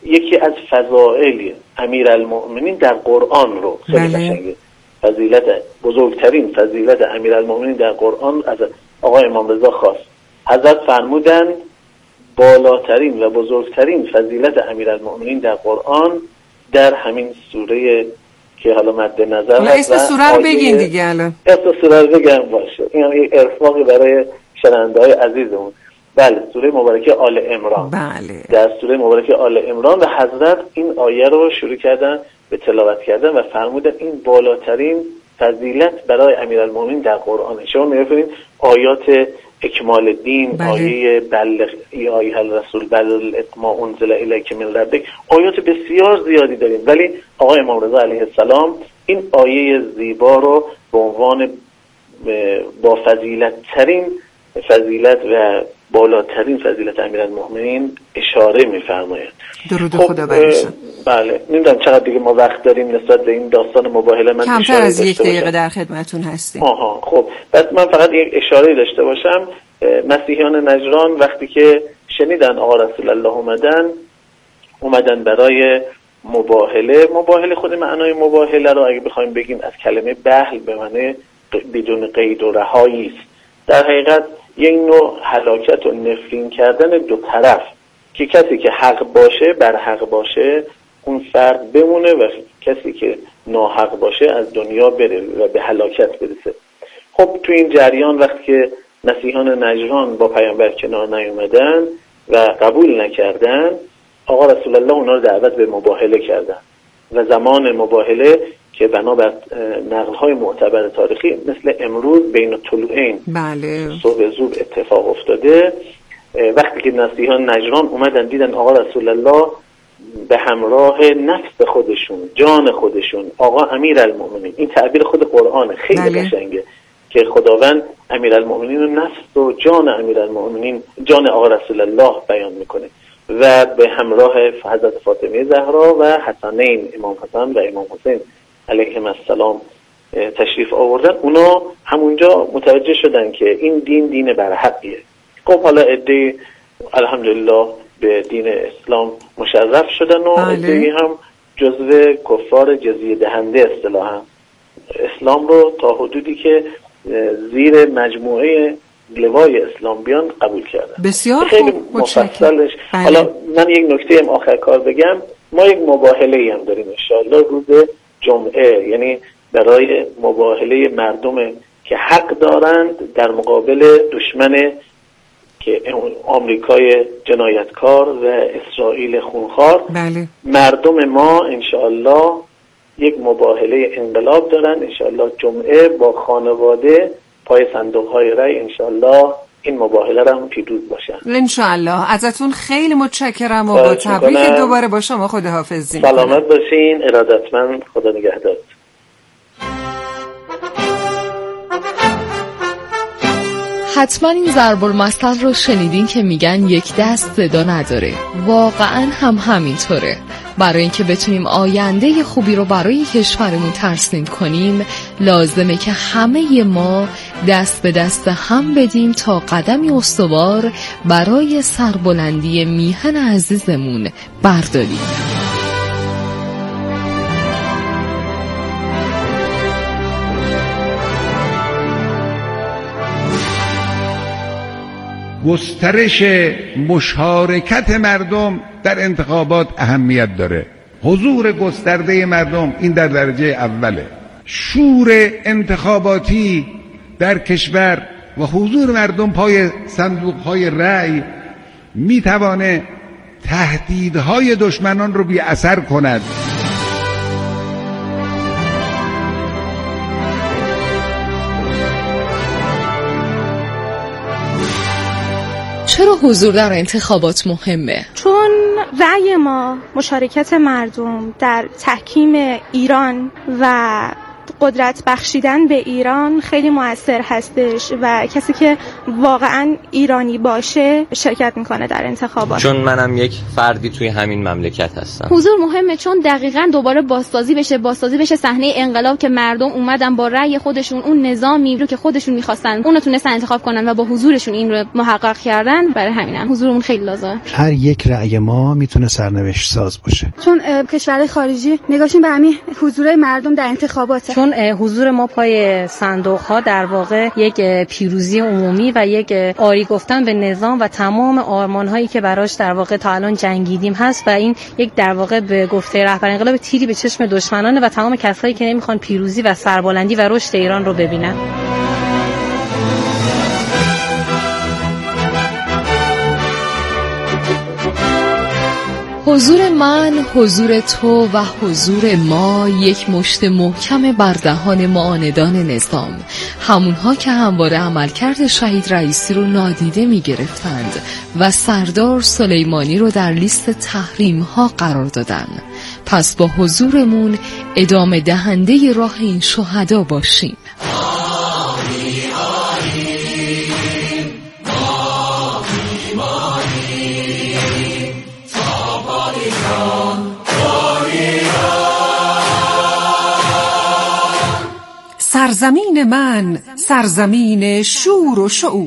یکی از فضائل امیرالمؤمنین در قرآن رو خیلی قشنگه. فضیلت بزرگترین فضیلت امیرالمؤمنین در قرآن از آقای امام رضا خواست. حضرت فرمودن بالاترین و بزرگترین فضیلت امیرالمؤمنین در قرآن در همین سوره که حالا مد نظر هست. اسم سوره رو بگین دیگه الان. اسم سوره رو بگم باشه. این هم یک ارفاقی برای شنونده‌های عزیزمون. بله، سوره مبارکه آل عمران. بله. در سوره مبارکه آل عمران و حضرت این آیه رو شروع کردن به تلاوت کردن و فرمودن این بالاترین فضیلت برای امیرالمومنین در قرآن. شما می‌بینید آیات اکمال دین، آیه بلغ ای آیه الرسول بلغ ما انزل الیک من ربک، آیات بسیار زیادی داریم، ولی آقای امام رضا علیه السلام این آیه زیبا رو به عنوان با فضیلت و بالاترین فضیلت امیرالمؤمنین اشاره می‌فرمایند. درود خدا برشون. بله، نمیدونم چقدر دیگه ما وقت داریم نسبت به این داستان مباهله. من کمتر از یک دقیقه در خدمتتون هستیم. خب بس من فقط یک اشاره داشته باشم. مسیحیان نجران وقتی که شنیدن آقا رسول الله اومدن برای مباهله خود معنای مباهله رو اگه بخوایم بگیم از کلمه بهل به معنی بدون قید و رهایی است. در حقیقت یک نوع هلاکت و نفرین کردن دو طرف که کسی که حق باشه بر حق باشه اون فرد بمونه و کسی که ناحق باشه از دنیا بره و به هلاکت برسه. خب تو این جریان وقتی که مسیحیان نجران با پیامبر کنار نیومدن و قبول نکردن، آقا رسول الله اونا رو دعوت به مباهله کردن و زمان مباهله که بنابر نقل‌های معتبر تاریخی مثل امروز بین طلوعین صبح زود اتفاق افتاده. وقتی که مسیحیان نجران اومدن دیدن آقا رسول الله به همراه نفس خودشون، جان خودشون، آقا امیرالمؤمنین، این تعبیر خود قرآنه، خیلی قشنگه که خداوند امیرالمؤمنین و نفس و جان امیرالمؤمنین، جان آقا رسول الله بیان میکنه و به همراه حضرت فاطمه زهرا و حسنین، امام حسن و امام حسین علیهم السلام تشریف آوردن. اونا همونجا متوجه شدن که این دین برحقیه. خب حالا عده الحمدلله به دین اسلام مشرف شدن و عده هم جزو کفار جزیه دهنده اصطلاحاً اسلام رو تا حدودی که زیر مجموعه لوای اسلام بیان قبول کردن. بسیار خیلی مفصلش. حالا من یک نکته آخر کار بگم، ما یک مباهله‌ای هم داریم ان شاءالله روز جمعه، یعنی برای مباهله مردم که حق دارند در مقابل دشمن که آمریکای جنایتکار و اسرائیل خونخوار. مردم ما انشاءالله یک مباهله انقلاب دارن انشاءالله جمعه با خانواده پای صندوق‌های رای انشاءالله این مباهله را هم پیروز باشن انشاءالله. ازتون خیلی متشکرم و با تبریک دوباره با شما خداحافظی. سلامت باشین، ارادتمند، خدا نگهدار. حتما این ضرب المثل رو شنیدین که میگن یک دست صدا نداره. واقعا هم همینطوره. برای اینکه بتونیم آینده خوبی رو برای کشورمون ترسیم کنیم لازمه که همه ما دست به دست هم بدیم تا قدمی استوار برای سربلندی میهن عزیزمون برداریم. گسترش مشارکت مردم در انتخابات اهمیت داره. حضور گسترده مردم این در درجه اوله. شور انتخاباتی در کشور و حضور مردم پای صندوق‌های رأی میتوانه تهدیدهای دشمنان رو بی اثر کند. چرا حضور در انتخابات مهمه؟ چون رأی ما، مشارکت مردم در تحکیم ایران و قدرت بخشیدن به ایران خیلی مؤثر هستش و کسی که واقعا ایرانی باشه شرکت میکنه در انتخابات. چون منم یک فردی توی همین مملکت هستم. حضور مهمه چون دقیقاً دوباره بازسازی بشه صحنه انقلاب که مردم اومدن با رأی خودشون اون نظامی رو که خودشون می‌خواستن اون رو تونستن انتخاب کنن و با حضورشون این رو محقق کردن. برای همینم حضورمون خیلی لازمه. هر یک رأی ما میتونه سرنوشت ساز باشه. چون کشورهای خارجی نگاهشون به همین حضور مردم در انتخاباته. چون حضور ما پای صندوق‌ها در واقع یک پیروزی عمومی و یک آری گفتن به نظام و تمام آرمان‌هایی که براش در واقع تا الان جنگیدیم هست و این یک در واقع به گفته رهبر انقلاب تیری به چشم دشمنانه و تمام کسایی که نمیخوان پیروزی و سربلندی و رشد ایران رو ببینن. حضور من، حضور تو و حضور ما یک مشت محکم بر دهان معاندان نظام، همونها که همواره عملکرد شهید رئیسی رو نادیده می گرفتند و سردار سلیمانی رو در لیست تحریم ها قرار دادن. پس با حضورمون ادامه دهنده راه این شهدا باشیم. سرزمین من، سرزمین شور و شعور.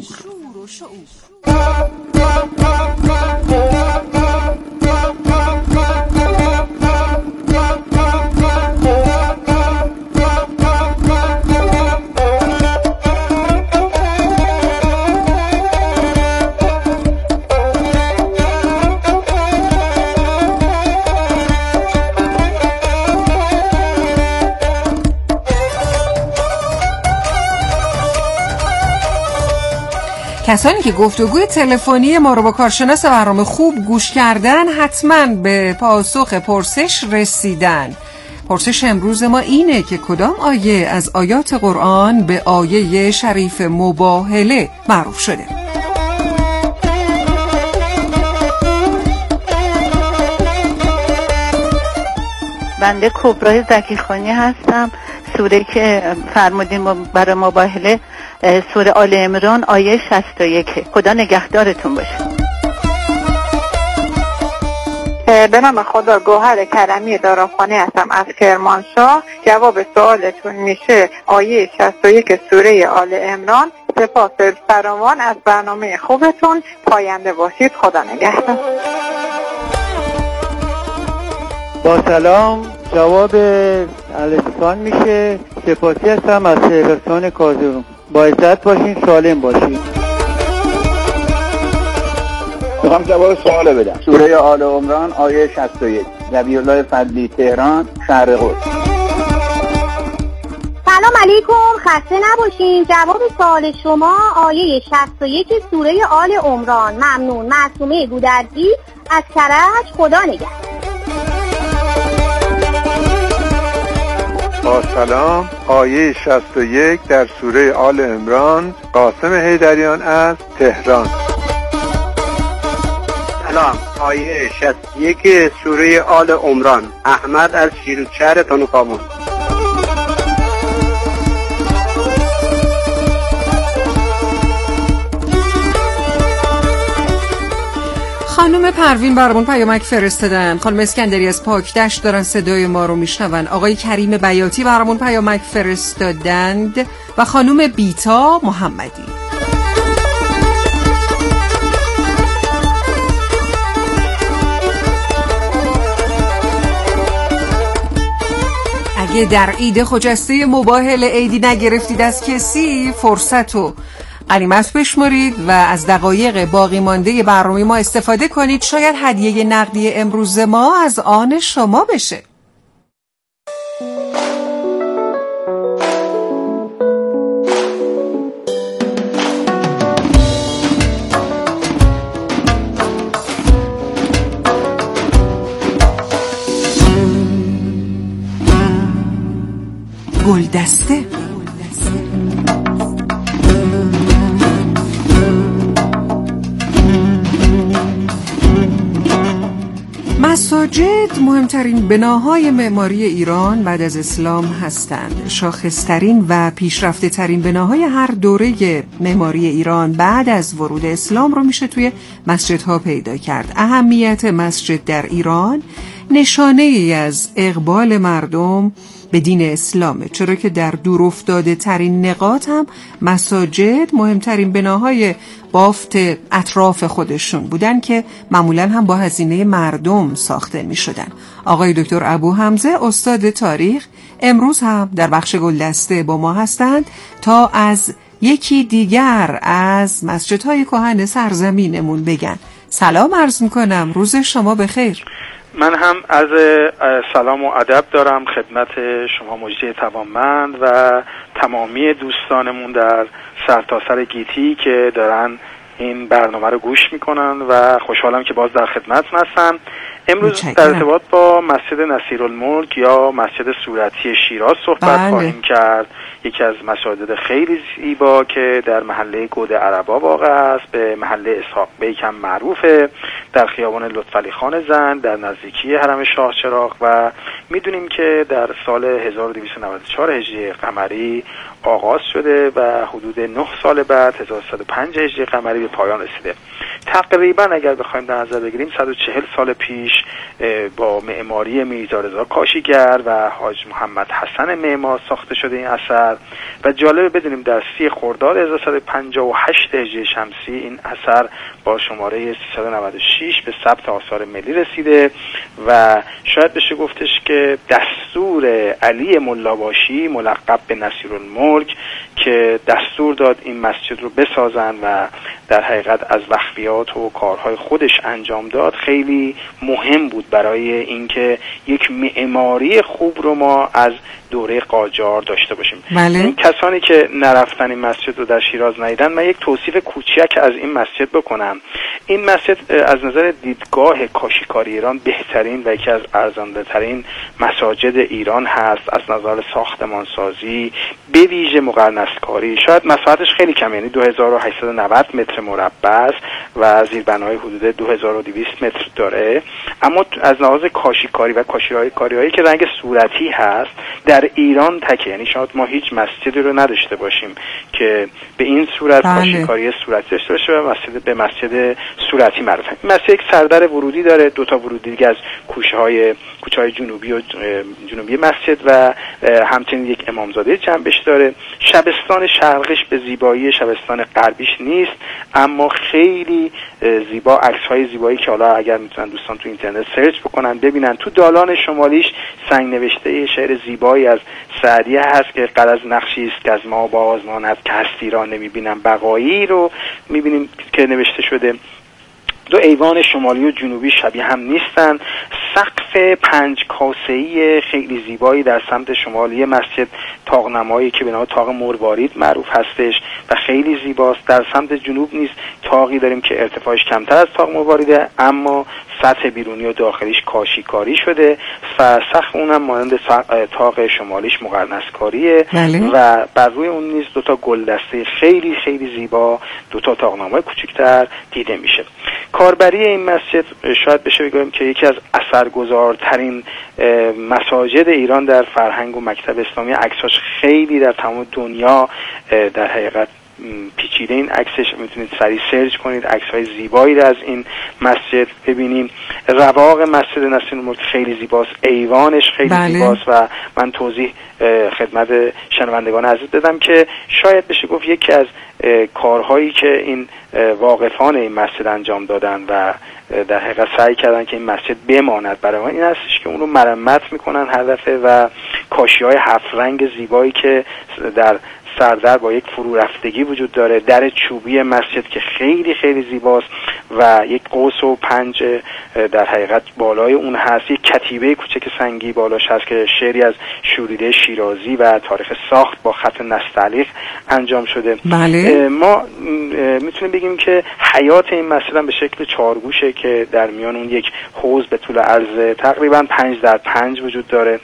کسانی که گفتگوی تلفنی ما رو با کارشناس برنامه خوب گوش کردن حتما به پاسخ پرسش رسیدن. پرسش امروز ما اینه که کدام آیه از آیات قرآن به آیه شریف مباهله معروف شده؟ بنده کبرای زکیخانی هستم. سوره که فرمودین برای مباهله سوره آل عمران آیه 61. خدا نگهدارتون باشه. به نام خدا گوهر کرمی دارافانی هستم از کرمانشاه. جواب سوالتون میشه آیه 61 سوره آل عمران. سپاس فراوان از برنامه خوبتون. پاینده باشید. خدا نگهدار. با سلام، جواب الاسفان میشه سپاسی هستم از شهرستان کازرون. با عزت باشین، سالم باشین. میخوام جواب سوال بدم. سوره آل عمران آیه 61. ربیع الله فضلی، تهران، شهر قدس. سلام علیکم، خسته نباشین. جواب سوال شما آیه 61 سوره آل عمران. ممنون. معصومه گودرزی از کرج. خدا نگهدار. با سلام، آیه 61 در سوره آل عمران. قاسم حیدریان از تهران. سلام، آیه 61 سوره آل عمران. احمد از شیروچهر تنوکامون. خانم پروین برامون پیامک فرستادن. خانم اسکندری از پاکدشت دارن صدای ما رو میشنون. آقای کریم بیاتی برامون پیامک فرستادند و خانم بیتا محمدی. اگه در عید خجسته مباهله عیدی نگرفتید از کسی، فرصت رو غنیمت بشمارید و از دقایق باقی مانده برنامه ما استفاده کنید. شاید هدیه نقدی امروز ما از آن شما بشه. گلدسته. مساجد مهمترین بناهای معماری ایران بعد از اسلام هستند. شاخصترین و پیشرفته ترین بناهای هر دوره معماری ایران بعد از ورود اسلام رو میشه توی مسجدها پیدا کرد. اهمیت مسجد در ایران نشانه ای از اقبال مردم به دین اسلامه، چرا که در دور افتاده ترین نقاط هم مساجد مهمترین بناهای بافت اطراف خودشون بودن که معمولا هم با هزینه مردم ساخته می شدن. آقای دکتر ابو حمزه استاد تاریخ امروز هم در بخش گلدسته با ما هستند تا از یکی دیگر از مسجدهای کهن سرزمینمون بگن. سلام عرض میکنم، روز شما بخیر. من هم از سلام و ادب دارم خدمت شما مجری توانمند و تمامی دوستانمون در سرتاسر گیتی که دارن این برنامه رو گوش میکنن و خوشحالم که باز در خدمتتون هستم. امروز در ارتباط با مسجد نصیرالملک یا مسجد صورتی شیراز صحبت خواهیم کرد. یکی از مساجد خیلی زیبا که در محله گود عربا واقع است، به محله اسحاق بیک هم معروفه، در خیابان لطفعلی خان زند در نزدیکی حرم شاه چراغ و میدونیم که در سال 1294 هجری قمری آغاز شده و حدود 9 سال بعد 1105 هجری قمری به پایان رسیده. تقریبا اگر بخوایم در نظر بگیریم 140 سال پیش با معماری میرزا رضا کاشیگر و حاج محمد حسن معمار ساخته شده این اثر و جالبه بدونیم در 30 خرداد 1358 هجری شمسی این اثر با شماره 396 به ثبت آثار ملی رسیده و شاید بشه گفتش که دستور علی ملاباشی ملقب به نصیرالملک که دستور داد این مسجد رو بسازن و در حقیقت از وقفیات و کارهای خودش انجام داد خیلی مهم بود برای اینکه یک معماری خوب رو ما از دوره قاجار داشته باشیم. بله. این کسانی که نرفتن این مسجد رو در شیراز ندیدن، من یک توصیف کوچیک از این مسجد بکنم. این مسجد از نظر دیدگاه کاشیکاری ایران بهترین و یکی از ارزنده‌ترین مساجد ایران هست. از نظر ساختمانسازی به ویژه مقرنس‌کاری شاید مساحتش خیلی کم، یعنی 2890 متر مربع است و زیربناهای حدود 2200 متر داره، اما از لحاظ کاشیکاری و کاشیکاری‌هایی که رنگ صورتی هست در ایران تکه، یعنی شاید ما هیچ مسجدی رو نداشته باشیم که به این صورت کاشیکاری صورتی داشته باشه و مسجد به مسجد صورتی معروفه. این مسجد یک سردر ورودی داره، 2 تا ورودی دیگه از کوچه‌های جنوبی مسجد و همچنین یک امامزاده جنبش داره. شبستان شرقش به زیبایی شبستان غربیش نیست، اما خیلی زیبا، عکس‌های زیبایی که حالا اگر میتونن دوستان تو اینترنت سرچ بکنن ببینن. تو دالان شمالیش سنگ نوشته شعر زیبایی از سعدی هست که غرض نقشی است که از ما باز ماند که هستی را نمیبینم، بقایی رو میبینیم که نوشته شده. 2 ایوان شمالی و جنوبی شبیه هم نیستن. سقف 5 کاسه‌ای خیلی زیبایی در سمت شمالی مسجد، طاق‌نمایی که به نام طاق مروارید معروف هستش و خیلی زیباست. در سمت جنوب نیز طاقی داریم که ارتفاعش کمتر از طاق مرواریده، اما سطح بیرونی و داخلیش کاشیکاری شده و سقف اونم مانند طاق شمالیش مقرنس‌کاریه. بله. و بر روی اون نیز 2 تا گلدسته خیلی خیلی زیبا، 2 تا طاق‌نمای کوچکتر دیده میشه. کاربری این مسجد شاید بشه بگیم که یکی از اثرگذارترین مساجد ایران در فرهنگ و مکتب اسلامی. عکساش خیلی در تمام دنیا در حقیقت پیچیده. این عکسش میتونید سریع سرچ کنید، عکس‌های زیبایی از این مسجد ببینیم. رواق مسجد نصیرالملک خیلی زیباست، ایوانش خیلی زیباست و من توضیح خدمت شنوندگان عزیز دادم که شاید بشه گفت یکی از کارهایی که این واقفان این مسجد انجام دادن و در حقیقت سعی کردن که این مسجد بماند برای ما این هستش که اون رو مرمت میکنن هر دفعه و کاشی‌های 7 رنگ زیبایی که در سردر با یک فرو رفتگی وجود داره، در چوبی مسجد که خیلی خیلی زیباست و یک قوس و 5 در حقیقت بالای اون هست، یک کتیبه کوچک سنگی بالاش هست که شعری از شوریده شیرازی و تاریخ ساخت با خط نستعلیق انجام شده. بله. ما میتونیم بگیم که حیات این مسجد هم به شکل 4 گوشه که در میان اون یک حوض به طول عرض تقریبا 5x5 وجود داره.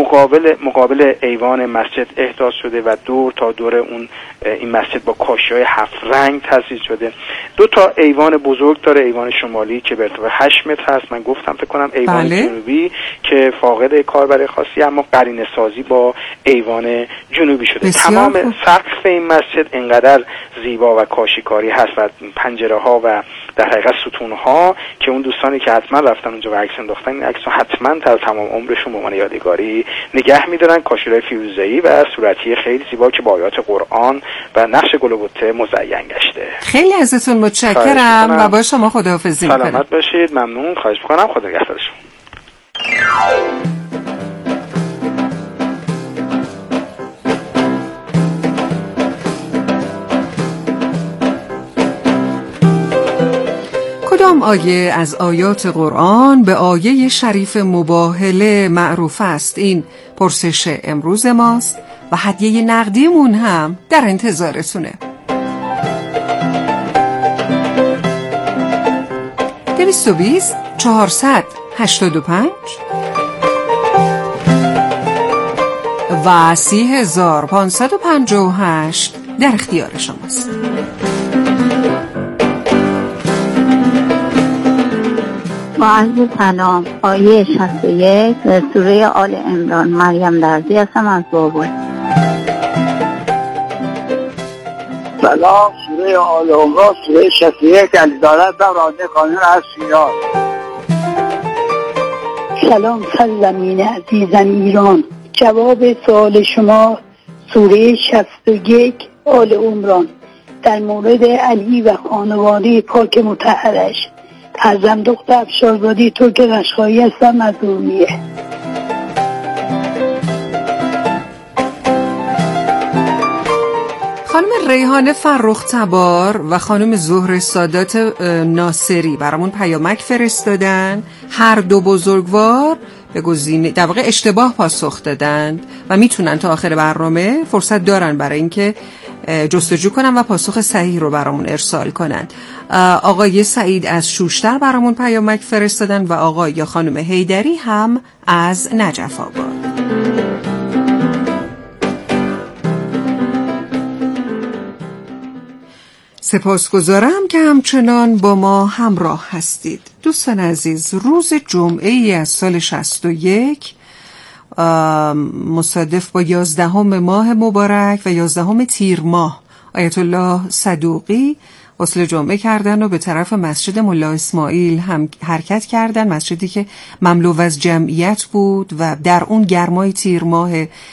مقابل ایوان مسجد احداث شده و دور تا دور اون این مسجد با کاشی‌های 7 رنگ تزیین شده. 2 تا ایوان بزرگ بزرگ داره، ایوان شمالی که به ارتفاع 8 متر هست. من گفتم فکر کنم ایوان جنوبی که فاقد کاربر خاصی اما قرینه سازی با ایوان جنوبی شده. تمام سقف این مسجد انقدر زیبا و کاشیکاری هست و پنجره ها و در حقیقت ستون ها که اون دوستانی که حتما رفتن اونجا و عکس انداختن این عکس حتما در تمام عمرشون به عنوان یادگاری نگه می‌دارن. کاشی‌های فیروزه‌ای و صورتی خیلی زیبا که با آیات قرآن و نقش گل و بته مزین گشته. خیلی ازتون متشکرم و با شما خداحافظی می‌کنم. سلامت باشید. ممنون. خواهش می‌کنم. خدا نگهدارتون. کدام آیه از آیات قرآن به آیه شریف مباهله معروف است؟ این پرسش امروز ماست و هدیه نقدیمون هم در انتظارتونه. 220 485 و 30558 در اختیار شماست. با عرض سلام، آیه 61 سوره آل عمران. مریم درزی هستم از بابل. سلام، سوره آل عمران سوره 61 علیزاده راننده قانون از شیراز. سلام سرزمین عزیزم ایران. جواب سوال شما سوره 61 آل عمران در مورد علی و خانواده پاک مطهرش. ازم دختر افشارزادی ترک قشقایی هستم از ارومیه. خانم ریحانه فرخ تبار و خانم زهره سادات ناصری برامون پیامک فرستادن. هر دو بزرگوار به گزینه در واقع اشتباه پاسخ دادند و میتونن تا آخر برنامه فرصت دارن برای اینکه جستجو کنن و پاسخ صحیح رو برامون ارسال کنن. آقای سعید از شوشتر برامون پیامک فرستادن و آقای یا خانم حیدری هم از نجف آباد. سپاسگزارم که همچنان با ما همراه هستید. دوستان عزیز، روز جمعه ای از سال 61 مصادف با 11 ماه مبارک و 11 تیر ماه آیت الله صدوقی غسل جمعه کردن و به طرف مسجد ملا اسماعیل هم حرکت کردن، مسجدی که مملو از جمعیت بود و در اون گرمای تیر ماه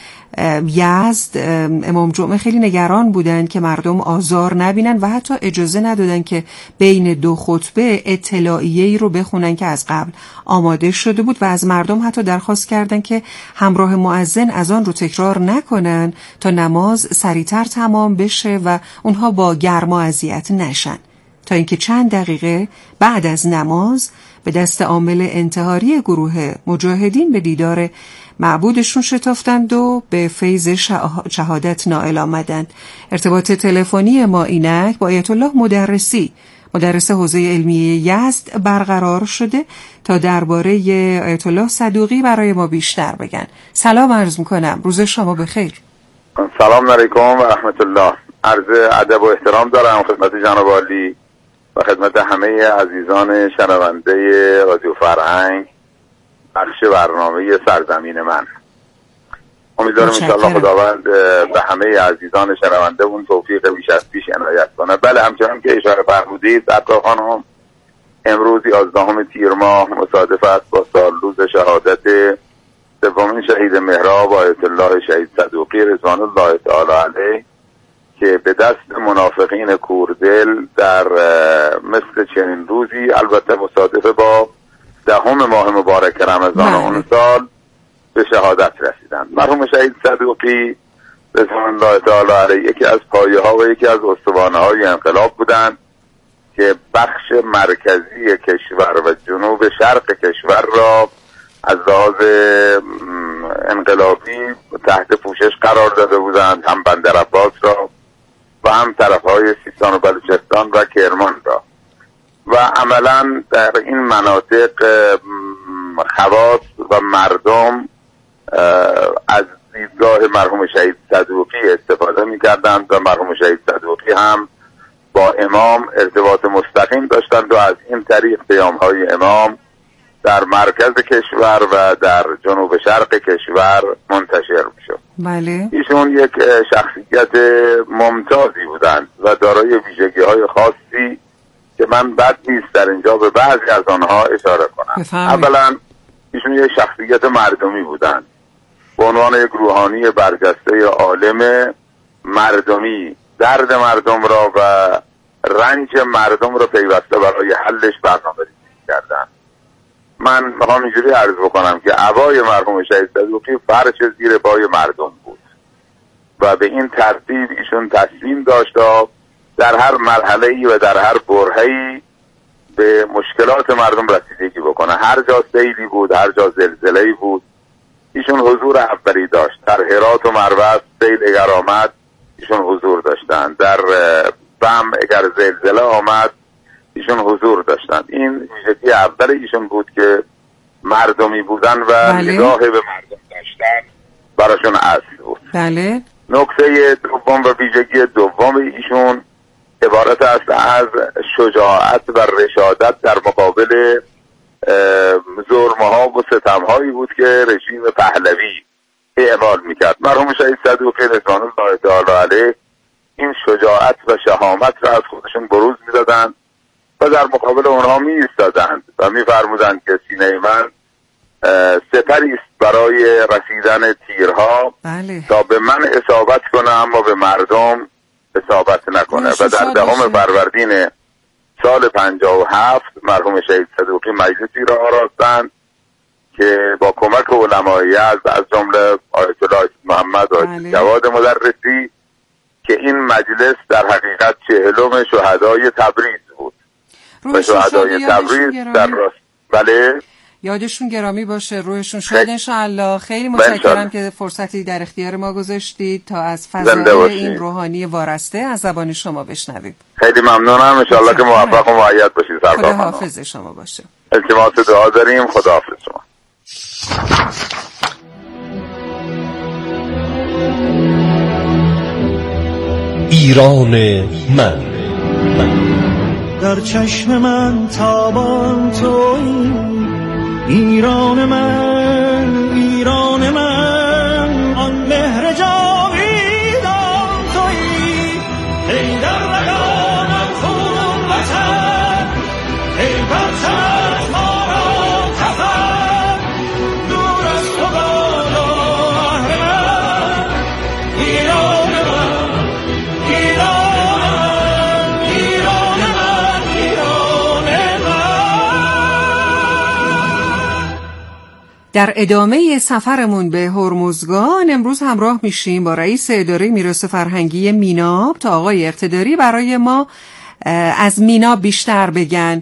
یزد امام جمعه خیلی نگران بودن که مردم آزار نبینن و حتی اجازه ندادن که بین دو خطبه اطلاعیه‌ای رو بخونن که از قبل آماده شده بود و از مردم حتی درخواست کردن که همراه مؤذن از آن رو تکرار نکنن تا نماز سریعتر تمام بشه و اونها با گرما اذیت نشن، تا اینکه چند دقیقه بعد از نماز به دست عامل انتحاری گروه مجاهدین به دیدار معبودشون شتافتند و به فیض شهادت نائل آمدند. ارتباط تلفنی ما اینک با آیت الله مدرس حوزه علمیه یزد برقرار شده تا درباره آیت الله صدوقی برای ما بیشتر بگن. سلام عرض میکنم، روز شما بخیر. سلام علیکم و رحمت الله. عرض ادب و احترام دارم خدمت جناب عالی و خدمت همه عزیزان شنونده رادیو فرهنگ بخش برنامه سرزمین من. امیدوارم انشاءالله خداوند به همه عزیزان شنونده‌مون توفیق بیش از پیش عنایت کنه. بله، همچنان که اشاره فرمودید سرکار خانم، امروز 11 تیر ماه مصادف است با سالروز شهادت سومین شهید محراب آیت الله شهید صدوقی رضوان الله تعالی علیه که به دست منافقین کوردل در مثل چنین روزی، البته مصادف با 10 ماه مبارک رمضان اون سال، به شهادت رسیدند. مرحوم شهید صدوقی رضوان الله تعالی علیه یکی از پایه ها و یکی از استوانه های انقلاب بودند که بخش مرکزی کشور و جنوب شرق کشور را از لحاظ انقلابی تحت پوشش قرار داده بودند، هم بندر عباس را و هم طرفهای سیستان و بلوچستان و کرمان را، و عملا در این مناطق خواص و مردم از دیدگاه مرحوم شهید صدوقی استفاده می‌کردند و مرحوم شهید صدوقی هم با امام ارتباط مستقیم داشتند و از این طریق پیام‌های امام در مرکز کشور و در جنوب شرق کشور منتشر میشد. بله. ایشون یک شخصیت ممتازی بودند و دارای ویژگی‌های خاصی که من بد نیست در اینجا به بعضی از آنها اشاره کنم. اولا ایشون یک شخصیت مردمی بودند، به عنوان یک روحانی برجسته عالم مردمی درد مردم را و رنج مردم را پیوسته برای حلش برنامه‌ریزی کردند. من میخوام اینجوری عرض بکنم که عبای مرحوم شهید صدوقی فرش زیر پای مردم بود و به این ترتیب ایشون تصمیم داشت در هر مرحله‌ای و در هر برهه‌ای به مشکلات مردم رسیدگی بکنه. هر جا سیلی بود، هر جا زلزله‌ای بود، ایشون حضور اولی داشت. در هرات و مروت سیل اگر آمد ایشون حضور داشتند، در بم اگر زلزله آمد ایشون حضور داشتند. این ویژگی اول ایشون بود که مردمی بودن و نگاه به مردم داشتن براشون اصل بود. بله. نکته دوم و ویژگی دوم ایشون عبارت است از شجاعت و رشادت در مقابل ظلم‌ها و ستم‌هایی بود که رژیم پهلوی اعمال میکرد. مرحوم شهید صدوقی رضوان الله تعالی علیه این شجاعت و شهامت را از خودشون بروز میدادند و در مقابل اونها می ایستادند و میفرمودند که سینه من سپری است برای رسیدن تیرها تا به من اصابت کنه اما به مردم اصابت نکنه. و در 10 فروردین سال 57 مرحوم شهید صدوقی مجلسی را آراستند که با کمک علمای یزد از جمله آیت الله محمد و جواد مدرسی که این مجلس در حقیقت 40 شهدای تبریز بود و شهدای تبریز در راست. بله، یادشون گرامی باشه، روحشون شاد انشاءالله. خیلی متشکرم که فرصتی در اختیار ما گذاشتید تا از فضای این روحانی وارسته از زبان شما بشنویم. خیلی ممنونم، انشاءالله که موفق و مؤید باشید. خدا حافظ شما باشه. التماس دعا داریم. خدا حافظ شما. ایران من در چشم من تابان تویی، ایران من، ایران من، آن مهر جاویدان تویی، ای در رگانم خون وطن، ای پرچمت ما را کفن، دور از تو بالا اهل من، ایران من، ایران من، ایران من، ایران من. در ادامه سفرمون به هرمزگان امروز همراه میشیم با رئیس اداره میراث فرهنگی میناب تا آقای اقتداری برای ما از میناب بیشتر بگن.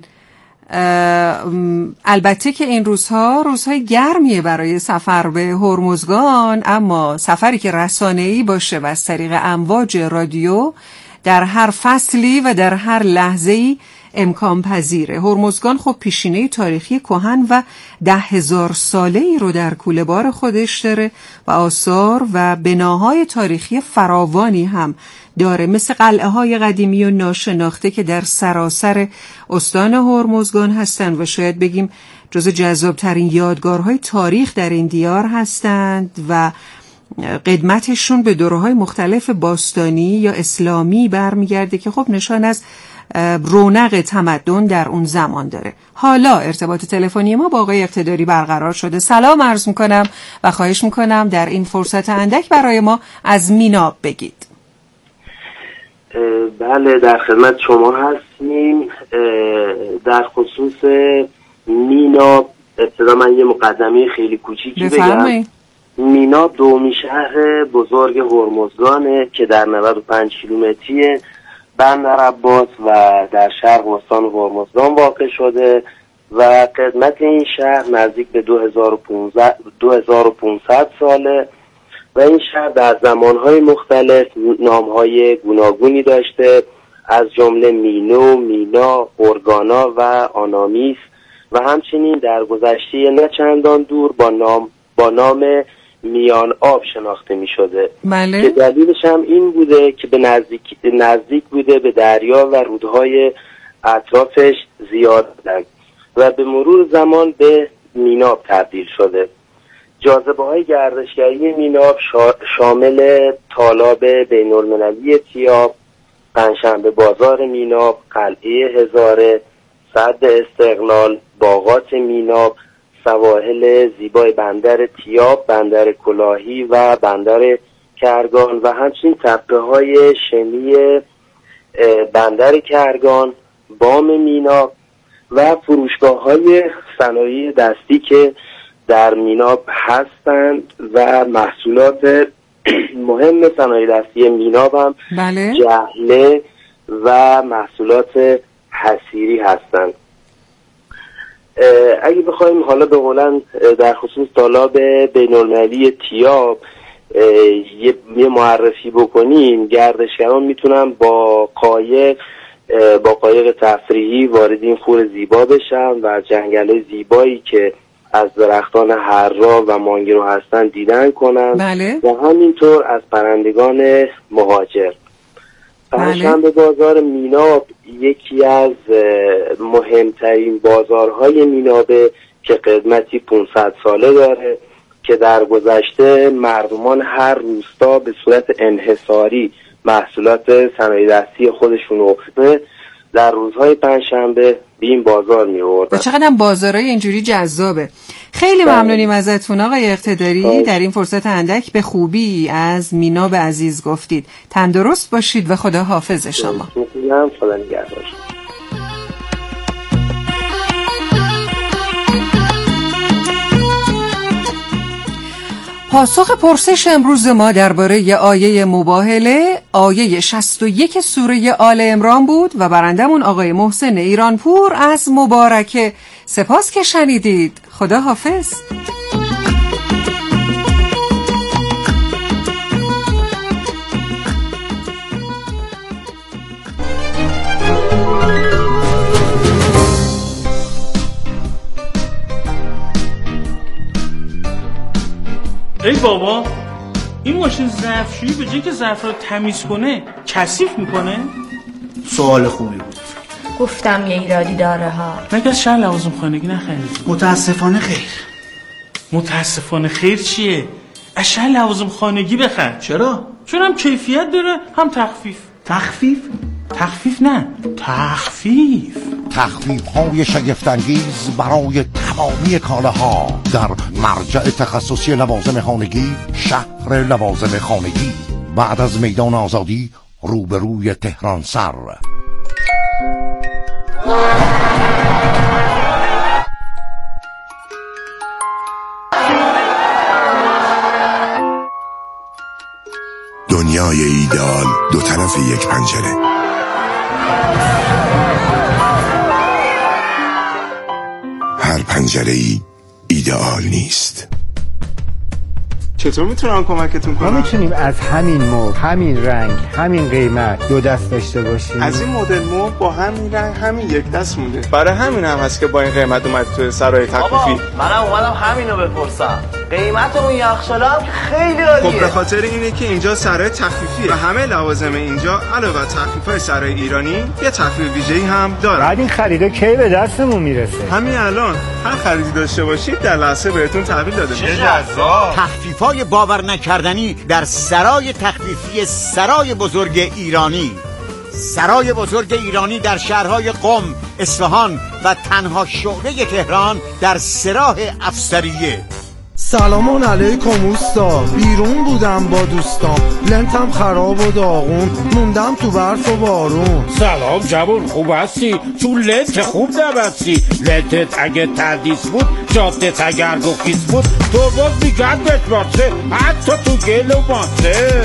البته که این روزهای گرمیه برای سفر به هرمزگان، اما سفری که رسانه‌ای باشه و از طریق امواج رادیو در هر فصلی و در هر لحظه‌ای امکان پذیره. هرمزگان خب پیشینه تاریخی کهن و 10,000 ساله‌ای رو در کوله بار خودش داره و آثار و بناهای تاریخی فراوانی هم داره، مثل قلعه‌های قدیمی و ناشناخته که در سراسر استان هرمزگان هستند و شاید بگیم جز جذاب‌ترین یادگارهای تاریخ در این دیار هستند و قدمتشون به دوره‌های مختلف باستانی یا اسلامی برمیگرده که خب نشان از رونق تمدن در اون زمان داره. حالا ارتباط تلفنی ما با آقای اقتداری برقرار شده. سلام عرض میکنم و خواهش میکنم در این فرصت اندک برای ما از میناب بگید. بله، در خدمت شما هستیم. در خصوص میناب ابتدا من یه مقدمه خیلی کوچیکی بگم. میناب دومین شهر بزرگ هرمزگانه که در 95 کیلومتری بندر عباس و در شرق استان هرمزگان واقع شده و قدمت این شهر نزدیک به 2500 ساله و این شهر در زمانهای مختلف نامهای گوناگونی داشته، از جمله مینو، مینا، هرگانا و آنامیس و همچنین در گذشته نه چندان دور با نام میان آب شناخته می شده. بله. که دلیلش هم این بوده که به نزدیک بوده به دریا و رودهای اطرافش زیاد بودن و به مرور زمان به میناب تبدیل شده. جاذبه‌های گردشگری میناب شامل تالاب بین‌المللی تیاب، پنجشنبه بازار میناب، قلعه هزاره، سد استقلال، باغات میناب، سواحل زیبای بندر تیاب، بندر کلاهی و بندر کرگان و همچنین تپه‌های شنی بندر کرگان، بام میناب و فروشگاه‌های صنایع دستی که در میناب هستند و محصولات مهم صنایع دستی میناب هم بله. جهله و محصولات حصیری هستند. اگه بخوایم حالا به قولن در خصوص تالاب بین‌المللی تیاب یه معرفی بکنیم، گردشگران میتونن با قایق تفریحی وارد این خور زیبا بشن و جنگل زیبایی که از درختان حرا و مانگرو هستن دیدن کنن. بله. و همینطور از پرندگان مهاجر. پنجشنبه بازار میناب یکی از مهمترین بازارهای مینابه که قدمتی 500 ساله داره که در گذشته مردمان هر روستا به صورت انحصاری محصولات صنایع دستی خودشون رو در روزهای پنجشنبه به این بازار می‌آوردن. چقدر بازارهای اینجوری جذابه. خیلی ممنونیم ازتون آقای اقتداری. در این فرصت اندک به خوبی از میناب عزیز گفتید. تندرست باشید و خدا حافظ شما. خدا نگهدار. پاسخ پرسش امروز ما درباره آیه مباهله آیه 61 سوره آل عمران بود و برندمون آقای محسن ایرانپور از مبارکه. سپاس که شنیدید. خدا حافظ. ای بابا، این ماشین ظرفشویی به جای که ظرف رو تمیز کنه کثیف میکنه؟ سوال خوبی بود. گفتم یه ایرادی داره ها. مگه از شهر لوازم خانگی نخریدی؟ متاسفانه خیر. متاسفانه خیر چیه؟ از شهر لوازم خانگی بخر. چرا؟ چون هم کیفیت داره هم تخفیف. تخفیف؟ تخفیف نه، تخفیف. تخفیف‌های شگفت‌انگیز برای تمامی کالاها در مرجع تخصصی لوازم خانگی، شهر لوازم خانگی، بعد از میدان آزادی روبروی تهران سر. دنیای ایدئال دو طرف یک پنجره. هر پنجره‌ای ایدئال نیست. چطور میتونم کمکتون کنم؟ ما میتونیم از همین مبل، همین رنگ، همین قیمت دو دست داشته باشیم. از این مدل مبل با همین رنگ همین یک دست مونده. برای همین هم هست که با این قیمت اومد تو سرای تخفیفی. منم اومدم همینو بپرسم. قیمت اون یخچاله هم خیلی عالیه. خب به خاطر اینه که اینجا سرای تخفیفیه و همه لوازم اینجا علاوه بر تخفیف‌های سرای ایرانی یه تخفیف ویژه‌ای هم داره. بعد این خریدا کی به دستمون میرسه؟ همین الان هر خریدی داشته باشید در لحظه بهتون تحویل داده میشه. چه جذاب. تخفیف‌های باور نکردنی در سرای تخفیفی سرای بزرگ ایرانی. سرای بزرگ ایرانی در شهرهای قم، اصفهان و تنها شعبه تهران در سراح افسریه. سلام علیکم اوستا، بیرون بودم با دوستام، لنتم خراب و داغون، موندم تو برف و بارون. سلام جوان، خوب هستی؟ تو لنت خوب نبستی. لنتت اگه تردیس بود، جادت اگر گفیز بود، تو باز میگردت باشه حتی تو گل و ماسه.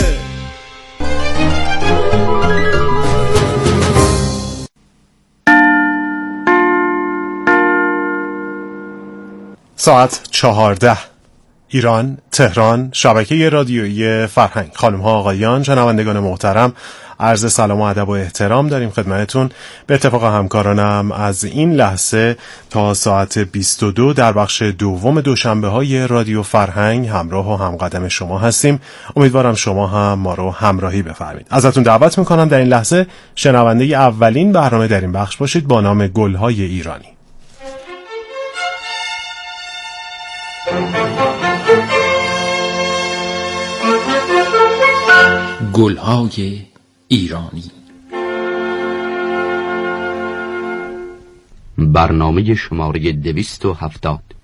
ساعت 14. ایران، تهران، شبکه رادیویی فرهنگ. خانم ها، آقایان، شنوندگان محترم، عرض سلام و ادب و احترام داریم خدمتتون. به اتفاق همکارانم از این لحظه تا ساعت 22 در بخش دوم دوشنبه های رادیو فرهنگ همراه و همقدم شما هستیم. امیدوارم شما هم ما رو همراهی بفرمایید. ازتون دعوت میکنم در این لحظه شنونده اولین برنامه در این بخش باشید با نام گل‌های ایرانی. گل‌های ایرانی، برنامه شماره 270.